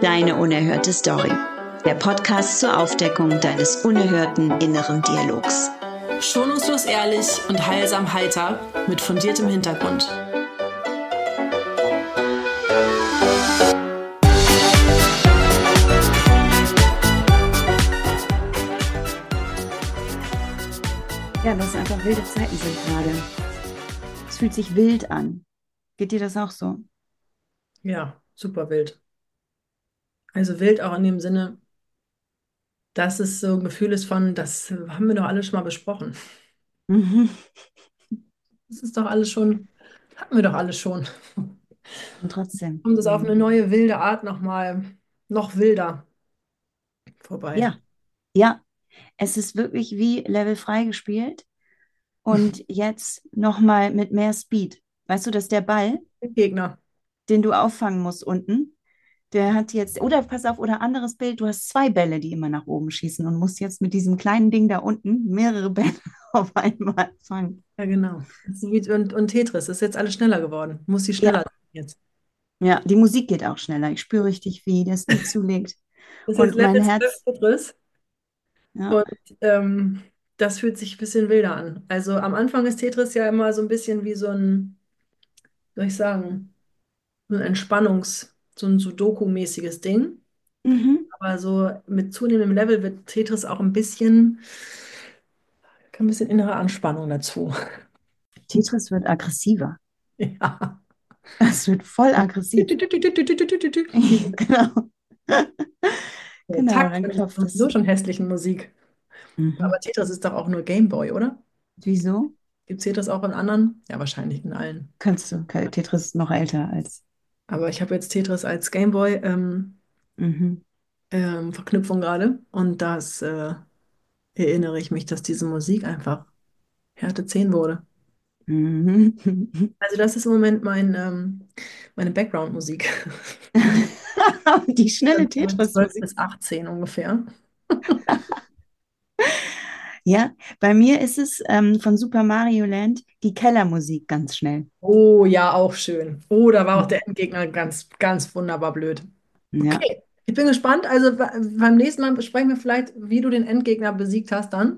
Deine unerhörte Story. Der Podcast zur Aufdeckung deines unerhörten inneren Dialogs. Schonungslos ehrlich und heilsam heiter mit fundiertem Hintergrund. Ja, dass es einfach wilde Zeiten sind gerade. Es fühlt sich wild an. Geht dir das auch so? Ja, super wild. Also wild auch in dem Sinne, dass es so ein Gefühl ist von, das haben wir doch alle schon mal besprochen. Mhm. Das ist doch alles schon, hatten wir doch alles schon. Und trotzdem. Kommt es auf eine neue wilde Art nochmal, noch wilder vorbei. Ja, ja. Es ist wirklich wie Level freigespielt und jetzt nochmal mit mehr Speed. Weißt du, dass der Ball, Gegner. den du auffangen musst unten, der hat jetzt, oder pass auf, oder anderes Bild, du hast zwei Bälle, die immer nach oben schießen und musst jetzt mit diesem kleinen Ding da unten mehrere Bälle auf einmal fangen. Ja, genau. Und Tetris ist jetzt alles schneller geworden. Muss die schneller Ja, sein jetzt. ja, die Musik geht auch schneller. Ich spüre richtig, wie der Speed zulegt. Das ist jetzt Und mein Level 12 Herz, Tetris. ja, Und das fühlt sich ein bisschen wilder an. Also am Anfang ist Tetris ja immer so ein bisschen wie so ein, wie soll ich sagen, so ein so ein Sudoku-mäßiges Ding. mhm. Aber so mit zunehmendem Level wird Tetris auch ein bisschen innere Anspannung dazu. Tetris wird aggressiver. Ja. Es wird voll aggressiv. Diese Genau. Genau, Takt dann von dieser klopft es. so schon hässlichen Musik. Mhm. Aber Tetris ist doch auch nur Gameboy, oder? Wieso? Gibt es Tetris auch in anderen? Ja, wahrscheinlich in allen. Kannst du? Tetris ist noch älter als. Aber ich habe jetzt Tetris als Gameboy Mhm. Verknüpfung gerade. Und das erinnere ich mich, dass diese Musik einfach Härte 10 wurde. Mhm. Also das ist im Moment meine Background-Musik. Die schnelle Von 12 Tetris-Musik. bis 18 ungefähr. Ja, bei mir ist es von Super Mario Land die Kellermusik ganz schnell. Oh ja, auch schön. Oh, da war auch der Endgegner ganz, ganz wunderbar blöd. Ja, Okay, ich bin gespannt. Also beim nächsten Mal besprechen wir vielleicht, wie du den Endgegner besiegt hast dann.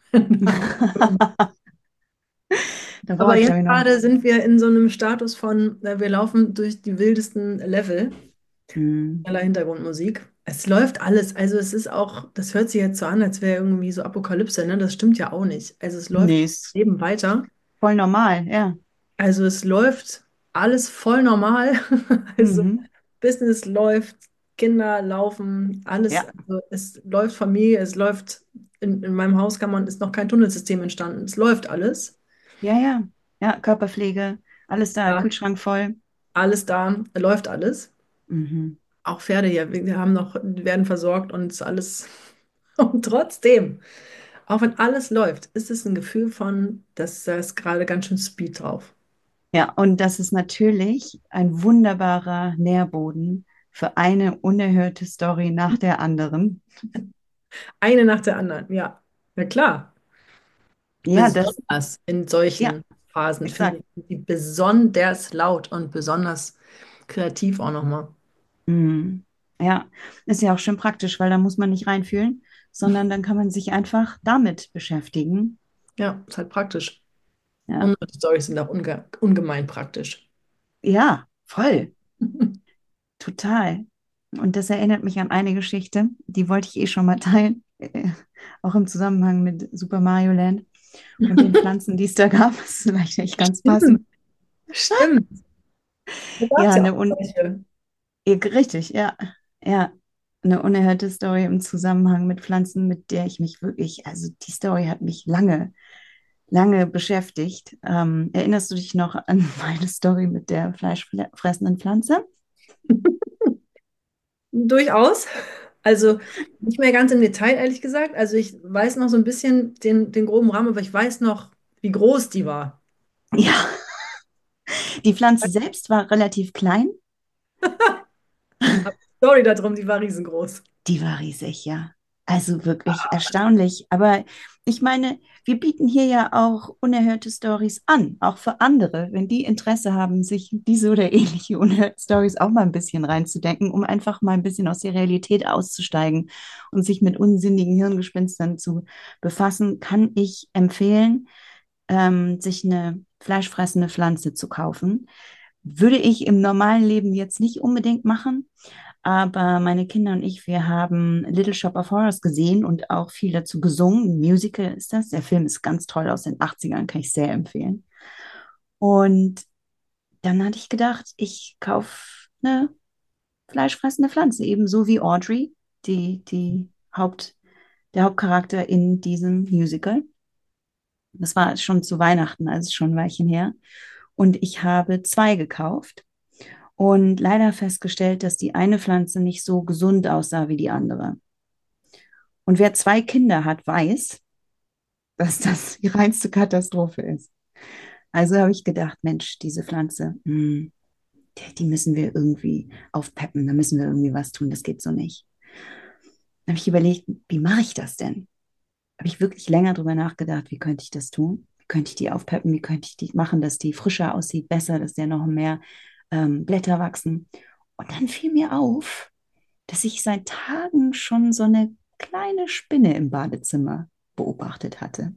da Aber brauche ich, jetzt glaube ich, noch. gerade sind wir in so einem Status von, wir laufen durch die wildesten Level. Hm. Knaller Hintergrundmusik. Es läuft alles. Also es ist auch, das hört sich jetzt so an, als wäre irgendwie so Apokalypse, ne? Das stimmt ja auch nicht. Also es läuft Nee, ist Leben weiter. voll normal, ja. Also es läuft alles voll normal. Also Mhm. Business läuft, Kinder laufen, alles. Ja, Also es läuft Familie, es läuft, in meinem Haus ist noch kein Tunnelsystem entstanden. Es läuft alles. ja, ja. Ja, Körperpflege, alles da, Ja, Kühlschrank voll. alles da, läuft alles. Mhm. Auch Pferde hier, wir haben noch, die werden versorgt und ist alles. Und trotzdem. Auch wenn alles läuft, ist es ein Gefühl von, dass da ist gerade ganz schön Speed drauf. Ja, und das ist natürlich ein wunderbarer Nährboden für eine unerhörte Story nach der anderen. Eine nach der anderen, ja. Ja klar. Ja, das, Besonders in ja, solchen Phasen finde exakt. ich die besonders laut und besonders kreativ auch nochmal. Mhm. Ja, ist ja auch schön praktisch, weil da muss man nicht reinfühlen, sondern dann kann man sich einfach damit beschäftigen. Ja, ist halt praktisch. Ja, Und die Storys sind auch ungemein praktisch. ja, voll, total. Und das erinnert mich an eine Geschichte, die wollte ich eh schon mal teilen, auch im Zusammenhang mit Super Mario Land und den Pflanzen, die es da gab. Das ist vielleicht echt ganz passend. Stimmt, stimmt. Da gab Ja, es ja auch solche. richtig, ja, ja, eine unerhörte Story im Zusammenhang mit Pflanzen, mit der ich mich wirklich, also die Story hat mich lange beschäftigt. Erinnerst du dich noch an meine Story mit der fleischfressenden Pflanze? Durchaus. Also nicht mehr ganz im Detail, ehrlich gesagt. Also ich weiß noch so ein bisschen den groben Rahmen, aber ich weiß noch, wie groß die war. Ja, die Pflanze selbst war relativ klein, Aber die Story darum, die war riesengroß. die war riesig, ja. Also wirklich erstaunlich. Aber ich meine, wir bieten hier ja auch unerhörte Stories an, auch für andere, wenn die Interesse haben, sich diese oder ähnliche unerhörte Stories auch mal ein bisschen reinzudenken, um einfach mal ein bisschen aus der Realität auszusteigen und sich mit unsinnigen Hirngespinstern zu befassen, kann ich empfehlen, sich eine fleischfressende Pflanze zu kaufen. Würde ich im normalen Leben jetzt nicht unbedingt machen, aber meine Kinder und ich, wir haben Little Shop of Horrors gesehen und auch viel dazu gesungen. Ein Musical ist das. Der Film ist ganz toll aus den 80ern, kann ich sehr empfehlen. Und dann hatte ich gedacht, ich kaufe eine fleischfressende Pflanze, ebenso wie Audrey, der Hauptcharakter in diesem Musical. Das war schon zu Weihnachten, also schon ein Weilchen her. Und ich habe zwei gekauft und leider festgestellt, dass die eine Pflanze nicht so gesund aussah wie die andere. Und wer zwei Kinder hat, weiß, dass das die reinste Katastrophe ist. Also habe ich gedacht, Mensch, diese Pflanze, die müssen wir irgendwie aufpeppen, da müssen wir irgendwie was tun, das geht so nicht. Dann habe ich überlegt, wie mache ich das denn? Habe ich wirklich länger drüber nachgedacht, wie könnte ich das tun? Wie könnte ich die aufpeppen? Wie könnte ich die machen, dass die frischer aussieht, besser, dass der noch mehr Blätter wachsen? Und dann fiel mir auf, dass ich seit Tagen schon so eine kleine Spinne im Badezimmer beobachtet hatte.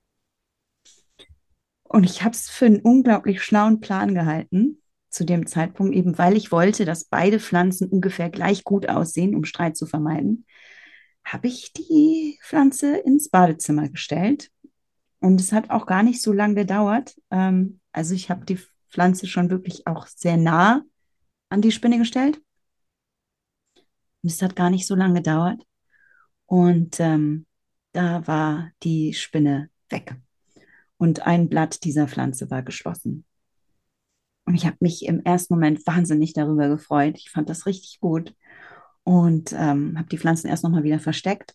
Und ich habe es für einen unglaublich schlauen Plan gehalten, zu dem Zeitpunkt, eben weil ich wollte, dass beide Pflanzen ungefähr gleich gut aussehen, um Streit zu vermeiden, habe ich die Pflanze ins Badezimmer gestellt. Und es hat auch gar nicht so lange gedauert. Also ich habe die Pflanze schon wirklich auch sehr nah an die Spinne gestellt. Und es hat gar nicht so lange gedauert. Und da war die Spinne weg. Und ein Blatt dieser Pflanze war geschlossen. Und ich habe mich im ersten Moment wahnsinnig darüber gefreut. Ich fand das richtig gut und habe die Pflanzen erst nochmal wieder versteckt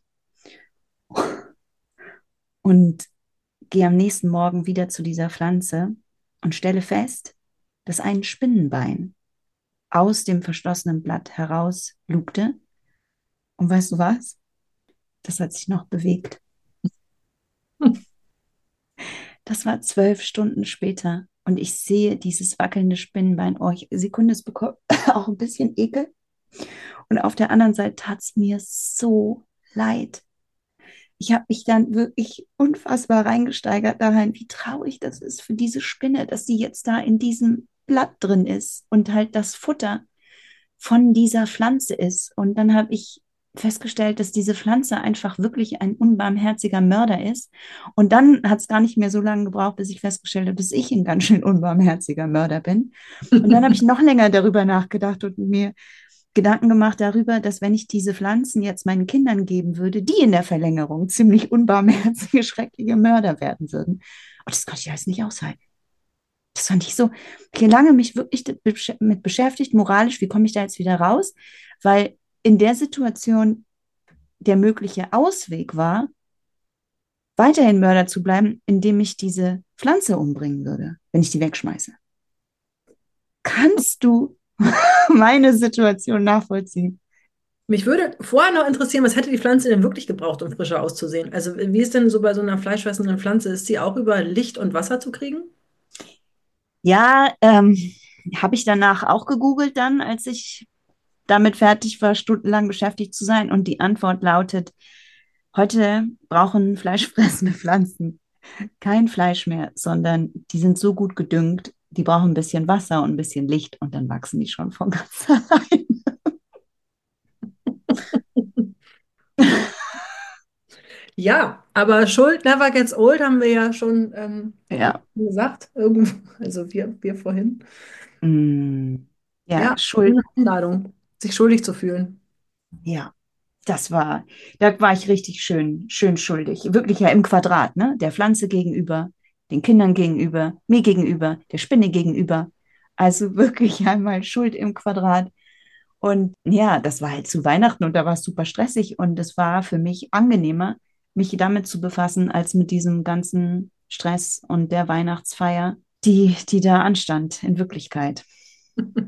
und gehe am nächsten Morgen wieder zu dieser Pflanze und stelle fest, dass ein Spinnenbein aus dem verschlossenen Blatt heraus lugte. Und weißt du was? Das hat sich noch bewegt. Das war 12 Stunden später. Und ich sehe dieses wackelnde Spinnenbein. Oh, Sekunde, es bekommt auch ein bisschen Ekel. Und auf der anderen Seite tat es mir so leid. Ich habe mich dann wirklich unfassbar reingesteigert darin, wie traurig das ist für diese Spinne, dass sie jetzt da in diesem Blatt drin ist und halt das Futter von dieser Pflanze ist. Und dann habe ich festgestellt, dass diese Pflanze einfach wirklich ein unbarmherziger Mörder ist. Und dann hat es gar nicht mehr so lange gebraucht, bis ich festgestellt habe, dass ich ein ganz schön unbarmherziger Mörder bin. Und dann habe ich noch länger darüber nachgedacht und mir Gedanken gemacht darüber, dass wenn ich diese Pflanzen jetzt meinen Kindern geben würde, die in der Verlängerung ziemlich unbarmherzige, schreckliche Mörder werden würden. Und das konnte ich alles nicht aushalten. Das fand ich so, ich lange mich wirklich mit beschäftigt, moralisch, wie komme ich da jetzt wieder raus? Weil in der Situation der mögliche Ausweg war, weiterhin Mörder zu bleiben, indem ich diese Pflanze umbringen würde, wenn ich die wegschmeiße. Kannst du meine Situation nachvollziehen? Mich würde vorher noch interessieren, was hätte die Pflanze denn wirklich gebraucht, um frischer auszusehen? Also, wie ist denn so bei so einer fleischfressenden Pflanze? Ist sie auch über Licht und Wasser zu kriegen? Ja, habe ich danach auch gegoogelt dann, als ich damit fertig war, stundenlang beschäftigt zu sein. Und die Antwort lautet, heute brauchen fleischfressende Pflanzen kein Fleisch mehr, sondern die sind so gut gedüngt, die brauchen ein bisschen Wasser und ein bisschen Licht und dann wachsen die schon von ganz allein. Ja, aber Schuld never gets old, haben wir ja schon Ja, gesagt. Irgendwo, also wir vorhin. mm, ja, Ja, Schuld, eine Einladung, sich schuldig zu fühlen. ja, da war ich richtig schön schuldig. Wirklich ja im Quadrat, ne? Der Pflanze gegenüber, den Kindern gegenüber, mir gegenüber, der Spinne gegenüber. Also wirklich einmal Schuld im Quadrat. Und ja, das war halt zu Weihnachten und da war es super stressig und es war für mich angenehmer, mich damit zu befassen, als mit diesem ganzen Stress und der Weihnachtsfeier, die da anstand in Wirklichkeit.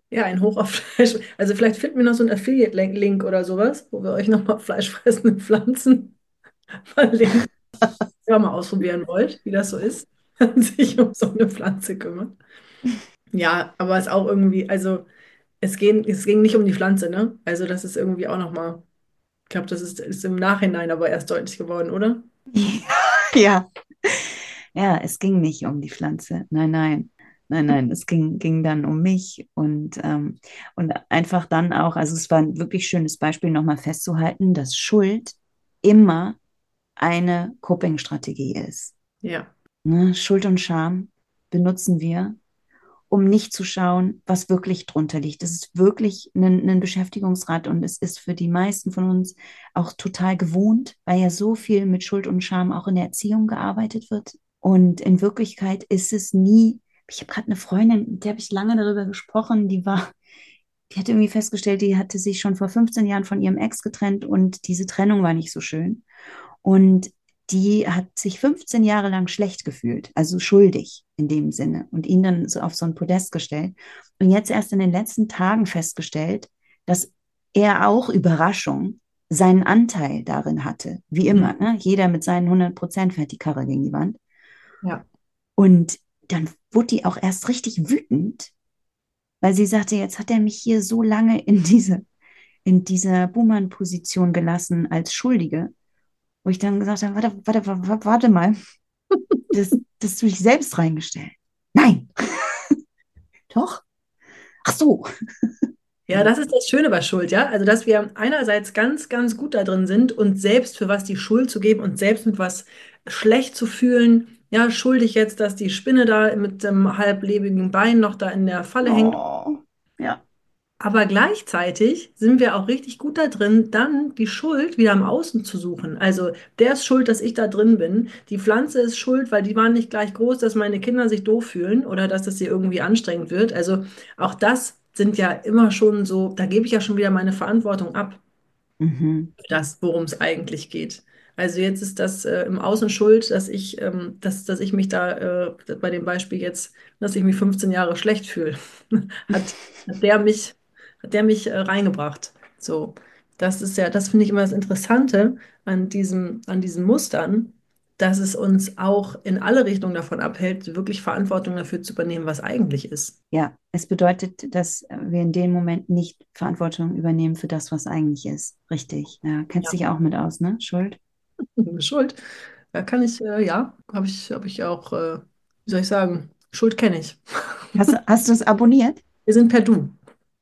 Ja, ein Hoch auf Fleisch. Also vielleicht finden wir noch so einen Affiliate-Link oder sowas, wo wir euch nochmal fleischfressende Pflanzen verlinken, wenn ihr mal ausprobieren wollt, wie das so ist, wenn man sich um so eine Pflanze kümmert. Ja, aber es ist auch irgendwie, also es ging nicht um die Pflanze, ne? Also das ist irgendwie auch nochmal, ich glaube, ist im Nachhinein aber erst deutlich geworden, oder? Ja, ja, es ging nicht um die Pflanze. Nein, nein. Nein, nein, es ging dann um mich und einfach dann auch, also es war ein wirklich schönes Beispiel, nochmal festzuhalten, dass Schuld immer eine Coping-Strategie ist. Ja. Ne? Schuld und Scham benutzen wir, um nicht zu schauen, was wirklich drunter liegt. Es ist wirklich ein Beschäftigungsrat und es ist für die meisten von uns auch total gewohnt, weil ja so viel mit Schuld und Scham auch in der Erziehung gearbeitet wird. Und in Wirklichkeit ist es nie, ich habe gerade eine Freundin, mit der habe ich lange darüber gesprochen, die hat irgendwie festgestellt, die hatte sich schon vor 15 Jahren von ihrem Ex getrennt und diese Trennung war nicht so schön. Und die hat sich 15 Jahre lang schlecht gefühlt, also schuldig in dem Sinne und ihn dann so auf so ein Podest gestellt. Und jetzt erst in den letzten Tagen festgestellt, dass er auch Überraschung seinen Anteil darin hatte. Wie Mhm. immer, ne? Jeder mit seinen 100% fährt die Karre gegen die Wand. Ja. Und dann wurde die auch erst richtig wütend, weil sie sagte, jetzt hat er mich hier so lange in dieser Buhmann-Position gelassen als Schuldige, wo ich dann gesagt habe, warte mal, das du dich selbst reingestellt. Nein, doch. Ach so. Ja, Ja. das ist das Schöne bei Schuld, ja. Also, dass wir einerseits ganz, ganz gut da drin sind, uns selbst für was die Schuld zu geben und selbst mit was schlecht zu fühlen. Ja, schuldig jetzt, dass die Spinne da mit dem halblebigen Bein noch da in der Falle hängt. Oh, ja. Aber gleichzeitig sind wir auch richtig gut da drin, dann die Schuld wieder im Außen zu suchen. Also, der ist schuld, dass ich da drin bin. Die Pflanze ist schuld, weil die waren nicht gleich groß, dass meine Kinder sich doof fühlen oder dass es hier irgendwie anstrengend wird. Also, auch das sind ja immer schon so, da gebe ich ja schon wieder meine Verantwortung ab, Mhm. für das, worum es eigentlich geht. Also jetzt ist das im Außen schuld, dass ich mich da bei dem Beispiel jetzt, dass ich mich 15 Jahre schlecht fühle. Hat, hat der mich, hat der mich reingebracht. So, das ist ja, das finde ich immer das Interessante an diesen Mustern, dass es uns auch in alle Richtungen davon abhält, wirklich Verantwortung dafür zu übernehmen, was eigentlich ist. Ja, es bedeutet, dass wir in dem Moment nicht Verantwortung übernehmen für das, was eigentlich ist. Richtig. Ja, kennst Ja. dich auch mit aus, ne? Schuld. Schuld. Ja, kann ich, ja, habe ich auch, wie soll ich sagen, Schuld kenne ich. Hast du es abonniert? Wir sind per Du.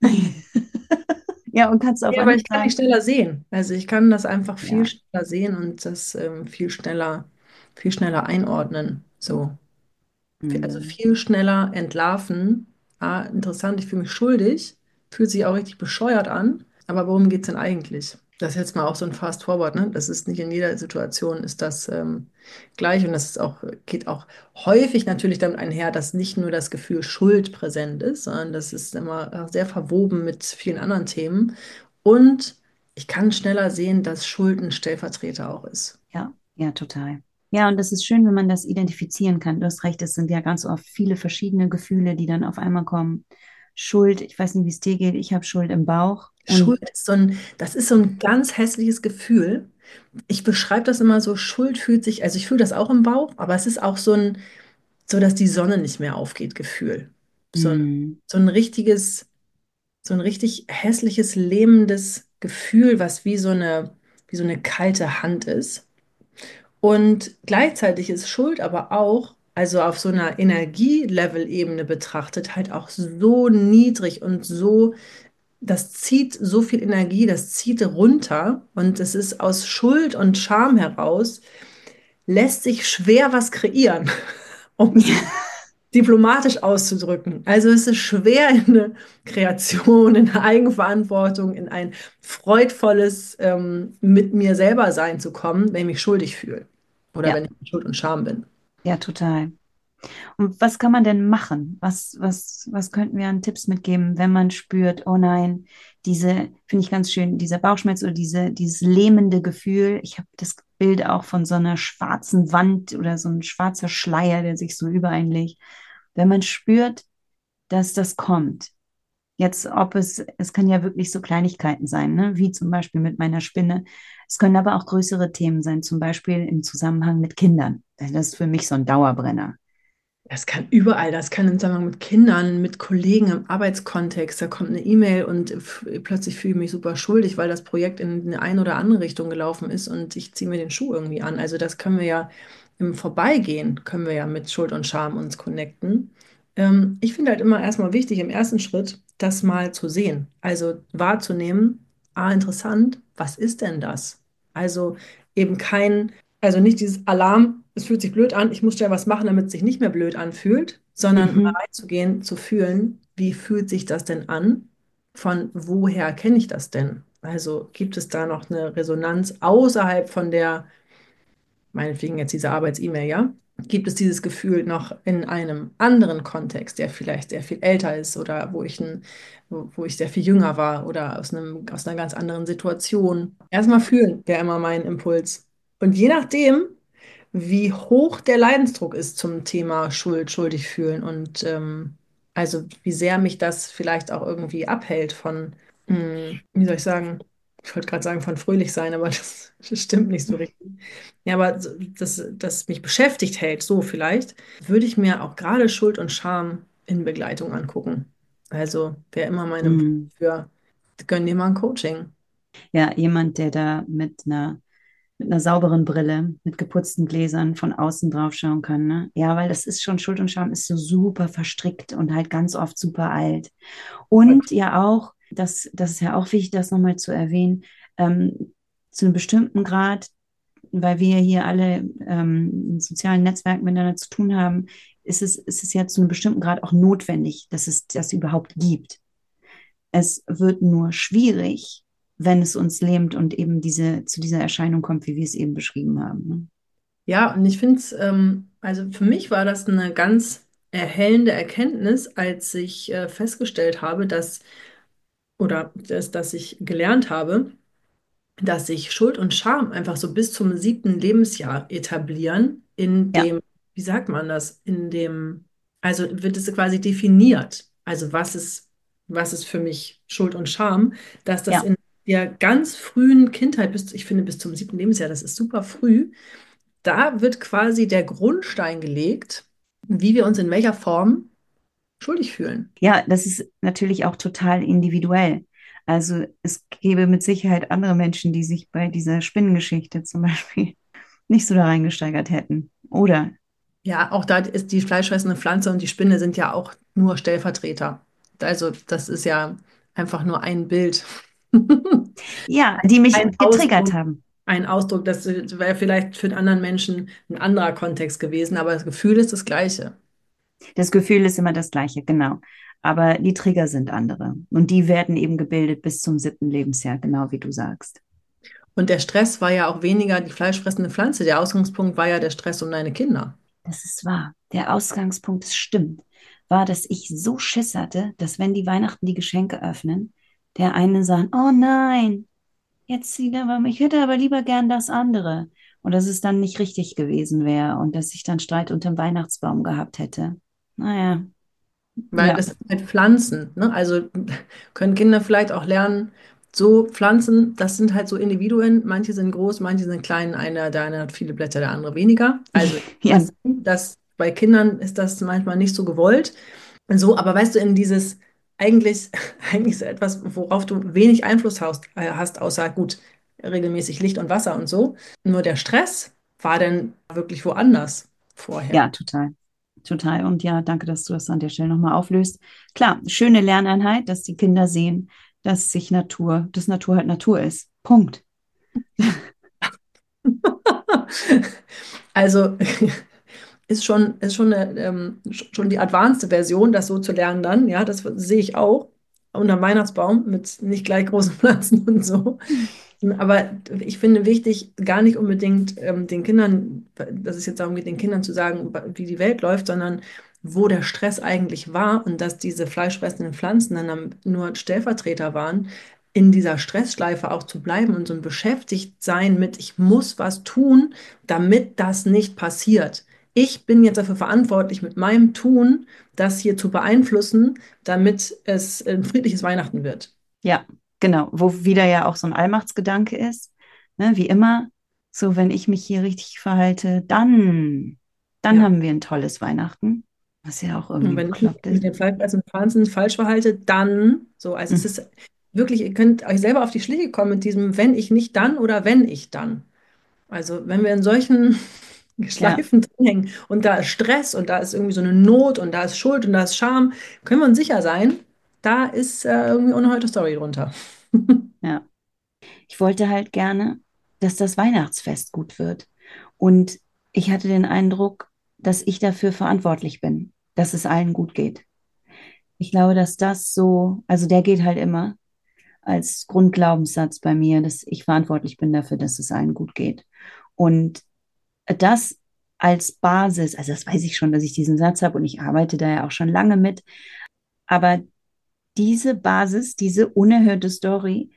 Ja, und kannst du auf Ja, aber Anhieb ich kann dich sagen, schneller sehen. Also ich kann das einfach viel ja. schneller sehen und das viel schneller einordnen. So. Also Mhm. viel schneller entlarven. Ah, interessant, ich fühle mich schuldig, fühlt sich auch richtig bescheuert an. Aber worum geht es denn eigentlich? Das ist jetzt mal auch so ein Fast Forward, ne? Das ist nicht in jeder Situation ist das gleich und das ist auch, geht auch häufig natürlich damit einher, dass nicht nur das Gefühl Schuld präsent ist, sondern das ist immer sehr verwoben mit vielen anderen Themen. Und ich kann schneller sehen, dass Schuld ein Stellvertreter auch ist. Ja, ja, total. Ja, und das ist schön, wenn man das identifizieren kann. Du hast recht, es sind ja ganz oft viele verschiedene Gefühle, die dann auf einmal kommen. Schuld, ich weiß nicht, wie es dir geht, ich habe Schuld im Bauch. Und Schuld ist das ist so ein ganz hässliches Gefühl. Ich beschreibe das immer so, Schuld fühlt sich, also ich fühle das auch im Bauch, aber es ist auch so dass die Sonne nicht mehr aufgeht, Gefühl. So ein, mm, so ein so ein richtig hässliches, lähmendes Gefühl, was wie so eine kalte Hand ist. Und gleichzeitig ist Schuld aber auch, also auf so einer Energielevel-Ebene betrachtet, halt auch so niedrig und so, das zieht so viel Energie, das zieht runter und es ist aus Schuld und Scham heraus, lässt sich schwer was kreieren, um es diplomatisch auszudrücken. Also es ist schwer in eine Kreation, in eine Eigenverantwortung, in ein freudvolles mit mir selber sein zu kommen, wenn ich mich schuldig fühle oder ja, wenn ich in Schuld und Scham bin. ja, total. Und was kann man denn machen? Was könnten wir an Tipps mitgeben, wenn man spürt, oh nein, finde ich ganz schön, dieser Bauchschmerz oder dieses lähmende Gefühl. Ich habe das Bild auch von so einer schwarzen Wand oder so ein schwarzer Schleier, der sich so über einen legt. Wenn man spürt, dass das kommt, Jetzt, es kann ja wirklich so Kleinigkeiten sein, ne? Wie zum Beispiel mit meiner Spinne. Es können aber auch größere Themen sein, zum Beispiel im Zusammenhang mit Kindern. Das ist für mich so ein Dauerbrenner. Das kann überall, das kann im Zusammenhang mit Kindern, mit Kollegen im Arbeitskontext. Da kommt eine E-Mail und plötzlich fühle ich mich super schuldig, weil das Projekt in eine oder andere Richtung gelaufen ist und ich ziehe mir den Schuh irgendwie an. Also das können wir ja im Vorbeigehen, können wir ja mit Schuld und Scham uns connecten. Ich finde halt immer erstmal wichtig, im ersten Schritt das mal zu sehen. Also wahrzunehmen, ah, interessant, was ist denn das? Also eben also nicht dieses Alarm, es fühlt sich blöd an, ich muss schnell was machen, damit es sich nicht mehr blöd anfühlt, sondern mal Mhm. reinzugehen, zu fühlen, wie fühlt sich das denn an? Von woher kenne ich das denn? Also gibt es da noch eine Resonanz außerhalb von meinetwegen jetzt diese Arbeits-E-Mail, ja? Gibt es dieses Gefühl noch in einem anderen Kontext, der vielleicht sehr viel älter ist oder wo ich sehr viel jünger war oder aus einer ganz anderen Situation? Erstmal fühlen wäre immer mein Impuls. Und je nachdem, wie hoch der Leidensdruck ist zum Thema Schuld, schuldig fühlen und also wie sehr mich das vielleicht auch irgendwie abhält von, wie soll ich sagen, ich wollte gerade sagen von fröhlich sein, aber das stimmt nicht so richtig. Ja, aber das mich beschäftigt hält, so vielleicht, würde ich mir auch gerade Schuld und Scham in Begleitung angucken. Also wäre immer mein Impuls Mhm. für, gönn dir mal ein Coaching. Ja, jemand, der da mit einer sauberen Brille, mit geputzten Gläsern von außen drauf schauen kann. Ne? Ja, weil das ist schon, Schuld und Scham ist so super verstrickt und halt ganz oft super alt. Und ja auch, das ist ja auch wichtig, das nochmal zu erwähnen, zu einem bestimmten Grad, weil wir hier alle in sozialen Netzwerken miteinander zu tun haben, ist es ja zu einem bestimmten Grad auch notwendig, dass es das überhaupt gibt. Es wird nur schwierig, wenn es uns lähmt und eben zu dieser Erscheinung kommt, wie wir es eben beschrieben haben. Ne? Ja, und ich finde es, also für mich war das eine ganz erhellende Erkenntnis, als ich festgestellt habe, dass ich gelernt habe, dass sich Schuld und Scham einfach so bis zum 7. Lebensjahr etablieren, Ja, wie sagt man das, also wird es quasi definiert, also was ist für mich Schuld und Scham, dass das ja, in der ganz frühen Kindheit, ich finde bis zum 7. Lebensjahr, das ist super früh, da wird quasi der Grundstein gelegt, wie wir uns in welcher Form schuldig fühlen. ja, das ist natürlich auch total individuell. Also es gäbe mit Sicherheit andere Menschen, die sich bei dieser Spinnengeschichte zum Beispiel nicht so da reingesteigert hätten. Oder Ja, auch da ist die fleischfressende Pflanze und die Spinne sind ja auch nur Stellvertreter. Also das ist ja einfach nur ein Bild. ja, die mich Ein getriggert Ausdruck, haben. ein Ausdruck, das wäre vielleicht für den anderen Menschen ein anderer Kontext gewesen, aber das Gefühl ist das gleiche. Das Gefühl ist immer das gleiche, genau. Aber die Trigger sind andere. Und die werden eben gebildet bis zum 7. Lebensjahr, genau wie du sagst. Und der Stress war ja auch weniger die fleischfressende Pflanze. Der Ausgangspunkt war ja der Stress um deine Kinder. Das ist wahr. Der Ausgangspunkt, es stimmt, war, dass ich so Schiss hatte, dass wenn die Weihnachten die Geschenke öffnen, der eine sagt, oh nein, jetzt wieder, ich hätte aber lieber gern das andere. Und dass es dann nicht richtig gewesen wäre und dass ich dann Streit unterm Weihnachtsbaum gehabt hätte. Naja, Weil ja, das sind halt Pflanzen, ne? Also können Kinder vielleicht auch lernen, so Pflanzen, das sind halt so Individuen, manche sind groß, manche sind klein, der eine hat viele Blätter, der andere weniger. Also ja, bei Kindern ist das manchmal nicht so gewollt. Und so, aber weißt du, in dieses eigentlich, eigentlich so etwas, worauf du wenig Einfluss hast, außer gut, regelmäßig Licht und Wasser und so. Nur der Stress war dann wirklich woanders vorher. ja, total. Total. Und ja, danke, dass du das an der Stelle nochmal auflöst. Klar, schöne Lerneinheit, dass die Kinder sehen, dass Natur halt Natur ist. Punkt. Also schon die advanced Version, das so zu lernen dann. Ja, das sehe ich auch. Unterm Weihnachtsbaum mit nicht gleich großen Pflanzen und so. Aber ich finde wichtig, gar nicht unbedingt den Kindern, dass es jetzt darum geht, den Kindern zu sagen, wie die Welt läuft, sondern wo der Stress eigentlich war und dass diese fleischfressenden Pflanzen dann nur Stellvertreter waren, in dieser Stressschleife auch zu bleiben und so ein Beschäftigtsein mit, ich muss was tun, damit das nicht passiert. ich bin jetzt dafür verantwortlich, mit meinem Tun das hier zu beeinflussen, damit es ein friedliches Weihnachten wird. Ja, genau, wo wieder ja auch so ein Allmachtsgedanke ist, ne, wie immer, so wenn ich mich hier richtig verhalte, dann Ja. haben wir ein tolles Weihnachten, was ja auch Und irgendwie wenn ich mich bekloppt mit ist. den also wahnsinnig falsch verhalte, dann so. Also es Hm. ist wirklich, ihr könnt euch selber auf die Schliche kommen mit diesem, wenn ich nicht dann oder wenn ich dann. Also wenn wir in solchen Ja, Schleifen drin hängen und da ist Stress und da ist irgendwie so eine Not und da ist Schuld und da ist Scham, können wir uns sicher sein, da ist irgendwie auch eine heute Story drunter. ja. Ich wollte halt gerne, dass das Weihnachtsfest gut wird. Und ich hatte den Eindruck, dass ich dafür verantwortlich bin, dass es allen gut geht. Ich glaube, dass das so, also der geht halt immer als Grundglaubenssatz bei mir, dass ich verantwortlich bin dafür, dass es allen gut geht. Und das als Basis, also das weiß ich schon, dass ich diesen Satz habe und ich arbeite da ja auch schon lange mit, aber diese Basis, diese unerhörte Story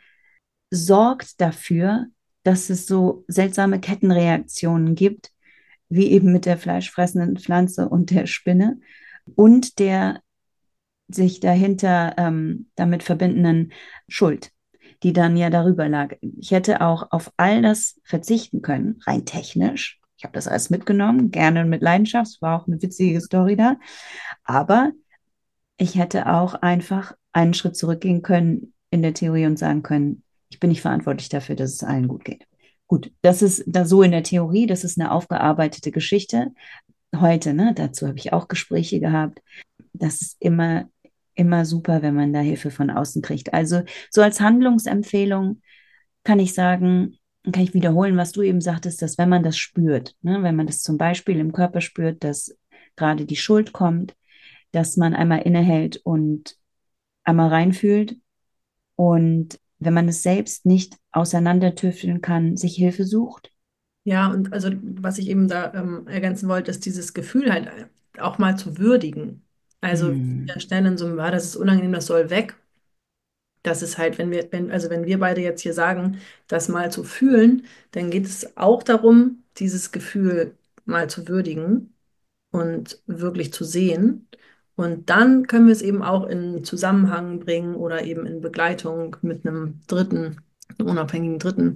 sorgt dafür, dass es so seltsame Kettenreaktionen gibt, wie eben mit der fleischfressenden Pflanze und der Spinne und der sich dahinter damit verbindenden Schuld, die dann ja darüber lag. Ich hätte auch auf all das verzichten können, rein technisch. Ich habe das alles mitgenommen, gerne und mit Leidenschaft. Es war auch eine witzige Story da. Aber ich hätte auch einfach einen Schritt zurückgehen können in der Theorie und sagen können, ich bin nicht verantwortlich dafür, dass es allen gut geht. Gut, das ist da so in der Theorie, das ist eine aufgearbeitete Geschichte. Heute, ne, dazu habe ich auch Gespräche gehabt. Das ist immer super, wenn man da Hilfe von außen kriegt. Also so als Handlungsempfehlung kann ich sagen, kann ich wiederholen, was du eben sagtest, dass wenn man das spürt, ne, wenn man das zum Beispiel im Körper spürt, dass gerade die Schuld kommt, dass man einmal innehält und einmal reinfühlt und wenn man es selbst nicht auseinandertüfteln kann, sich Hilfe sucht. Ja, und also was ich eben da ergänzen wollte, ist dieses Gefühl halt auch mal zu würdigen. Also Hm, wir schnell in so einem, das ist unangenehm, das soll weg. Das ist halt, also wenn wir beide jetzt hier sagen, das mal zu fühlen, dann geht es auch darum, dieses Gefühl mal zu würdigen und wirklich zu sehen. Und dann können wir es eben auch in Zusammenhang bringen oder eben in Begleitung mit einem Dritten, einem unabhängigen Dritten,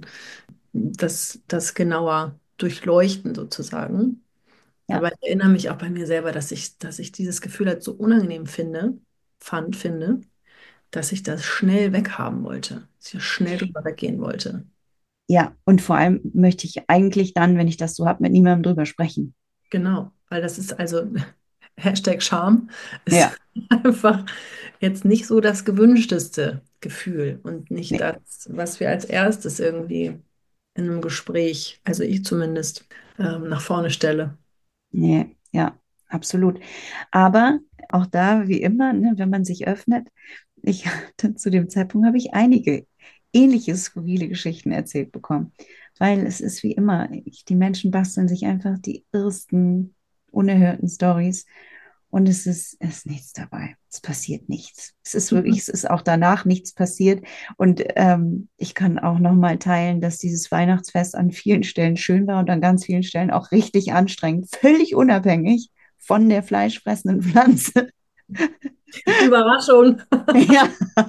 das genauer durchleuchten sozusagen. ja. Aber ich erinnere mich auch bei mir selber, dass ich dieses Gefühl halt so unangenehm finde, dass ich das schnell weghaben wollte, dass ich schnell drüber weggehen wollte. Ja, und vor allem möchte ich eigentlich dann, wenn ich das so habe, mit niemandem drüber sprechen. Genau, weil das ist also Hashtag Scham ist Ja, einfach jetzt nicht so das gewünschteste Gefühl und nicht nee, das, was wir als erstes irgendwie in einem Gespräch, also ich zumindest, nach vorne stelle. nee, ja, absolut. Aber auch da, wie immer, ne, wenn man sich öffnet, ich zu dem Zeitpunkt habe ich einige ähnliche skurrile Geschichten erzählt bekommen. Weil es ist wie immer, die Menschen basteln sich einfach die irrsten, unerhörten Stories und es ist nichts dabei. Es passiert nichts. Es ist wirklich, es ist auch danach nichts passiert. Und ich kann auch nochmal teilen, dass dieses Weihnachtsfest an vielen Stellen schön war und an ganz vielen Stellen auch richtig anstrengend, völlig unabhängig von der fleischfressenden Pflanze. Überraschung. Ja,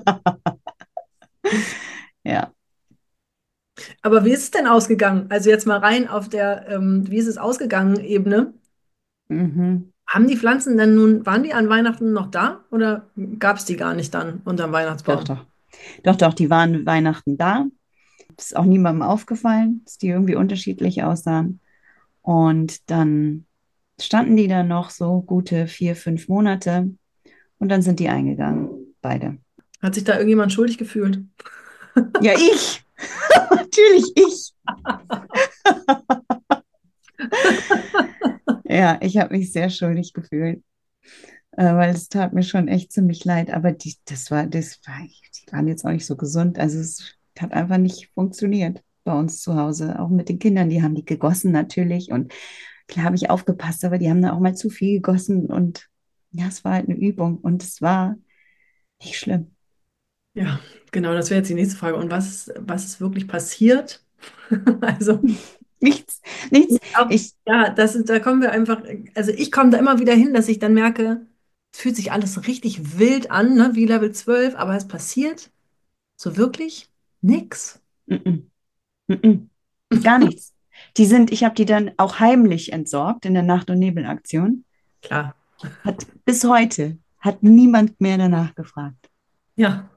ja. Aber wie ist es denn ausgegangen? Also jetzt mal rein auf der, wie ist es ausgegangen, Ebene. Mhm. Haben die Pflanzen denn nun, waren die an Weihnachten noch da oder gab es die gar nicht dann unterm Doch, Weihnachtsbaum? doch. Doch, doch, die waren Weihnachten da. Ist auch niemandem aufgefallen, dass die irgendwie unterschiedlich aussahen. Und dann standen die da noch so gute 4, 5 Monate und dann sind die eingegangen, beide. Hat sich da irgendjemand schuldig gefühlt? Ja, ich, natürlich ich. Ja, ich habe mich sehr schuldig gefühlt, weil es tat mir schon echt ziemlich leid. Aber die waren jetzt auch nicht so gesund. Also es hat einfach nicht funktioniert bei uns zu Hause. Auch mit den Kindern, die haben die gegossen natürlich. Und klar habe ich aufgepasst, aber die haben da auch mal zu viel gegossen. Und ja, es war halt eine Übung und es war nicht schlimm. Ja, genau, das wäre jetzt die nächste Frage. Und was ist wirklich passiert? Also, Nichts, nichts. Auch, Ich, ja, da kommen wir einfach, also ich komme da immer wieder hin, dass ich dann merke, es fühlt sich alles so richtig wild an, ne, wie Level 12, aber es passiert so wirklich nix. mm, mm, mm, mm, gar nichts. Ich habe die dann auch heimlich entsorgt in der Nacht- und Nebelaktion. Klar. Bis heute hat niemand mehr danach gefragt. Ja.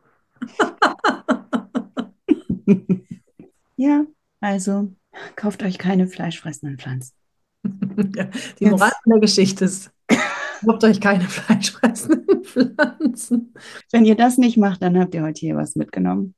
Ja, also kauft euch keine fleischfressenden Pflanzen. Ja. Die Moral Jetzt, von der Geschichte ist, kauft euch keine fleischfressenden Pflanzen. wenn ihr das nicht macht, dann habt ihr heute hier was mitgenommen.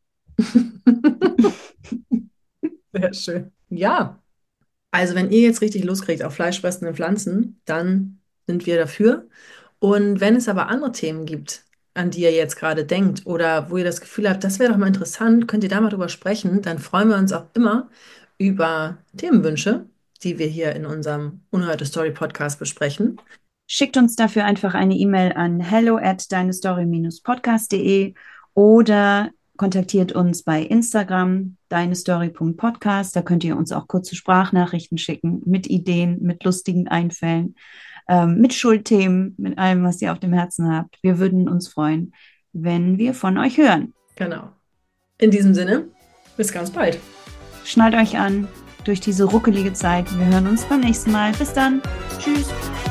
Sehr schön. Ja, also wenn ihr jetzt richtig Lust kriegt auf fleischfressende Pflanzen, dann sind wir dafür. Und wenn es aber andere Themen gibt, an die ihr jetzt gerade denkt oder wo ihr das Gefühl habt, das wäre doch mal interessant, könnt ihr da mal drüber sprechen, dann freuen wir uns auch immer über Themenwünsche, die wir hier in unserem Unerhörte Story Podcast besprechen. Schickt uns dafür einfach eine E-Mail an hello@deinestory-podcast.de oder kontaktiert uns bei Instagram deinestory.podcast. Da könnt ihr uns auch kurze Sprachnachrichten schicken mit Ideen, mit lustigen Einfällen, mit Schuldthemen, mit allem, was ihr auf dem Herzen habt. Wir würden uns freuen, wenn wir von euch hören. Genau. In diesem Sinne, bis ganz bald. Schnallt euch an durch diese ruckelige Zeit. Wir hören uns beim nächsten Mal. Bis dann. Tschüss.